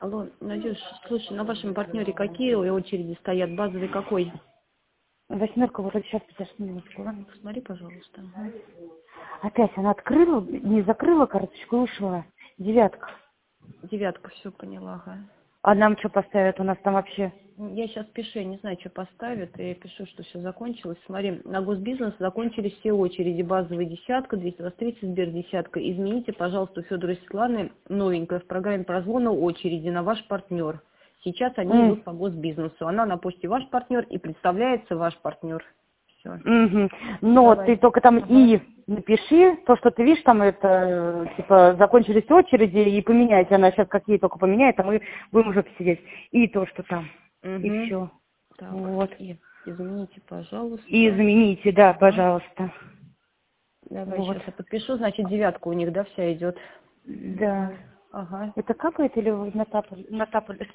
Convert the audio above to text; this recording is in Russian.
Алло, Надюш, слушай, на вашем партнере какие очереди стоят? Базовый какой? Восьмерка вроде сейчас, подожди минутку, ладно? Посмотри, пожалуйста. Ага. Опять она открыла, не закрыла карточку и ушла. Девятка. Девятка, все поняла, ага. А нам что поставят? У нас там вообще... Я сейчас пишу, я не знаю, что поставят, и я пишу, что все закончилось. Смотри, на госбизнес закончились все очереди. Базовая десятка, 230 Сбер десятка. Измените, пожалуйста, у Федора и Светланы новенькая в программе прозвона очереди на ваш партнер. Сейчас они идут по госбизнесу. Она на почте ваш партнер и представляется ваш партнер. Все. Угу. Но Давай. ты только там и напиши, то, что ты видишь, там это, типа, закончились очереди, и поменяйте. Она сейчас какие только поменяет, а мы будем уже посидеть. И то, что там. И все. Так, Вот. и измените, пожалуйста. И измените, да, пожалуйста. Давай, Вот. сейчас я подпишу, значит, девятка у них, да, вся идет. Да. Ага. Это капает или вы натапали?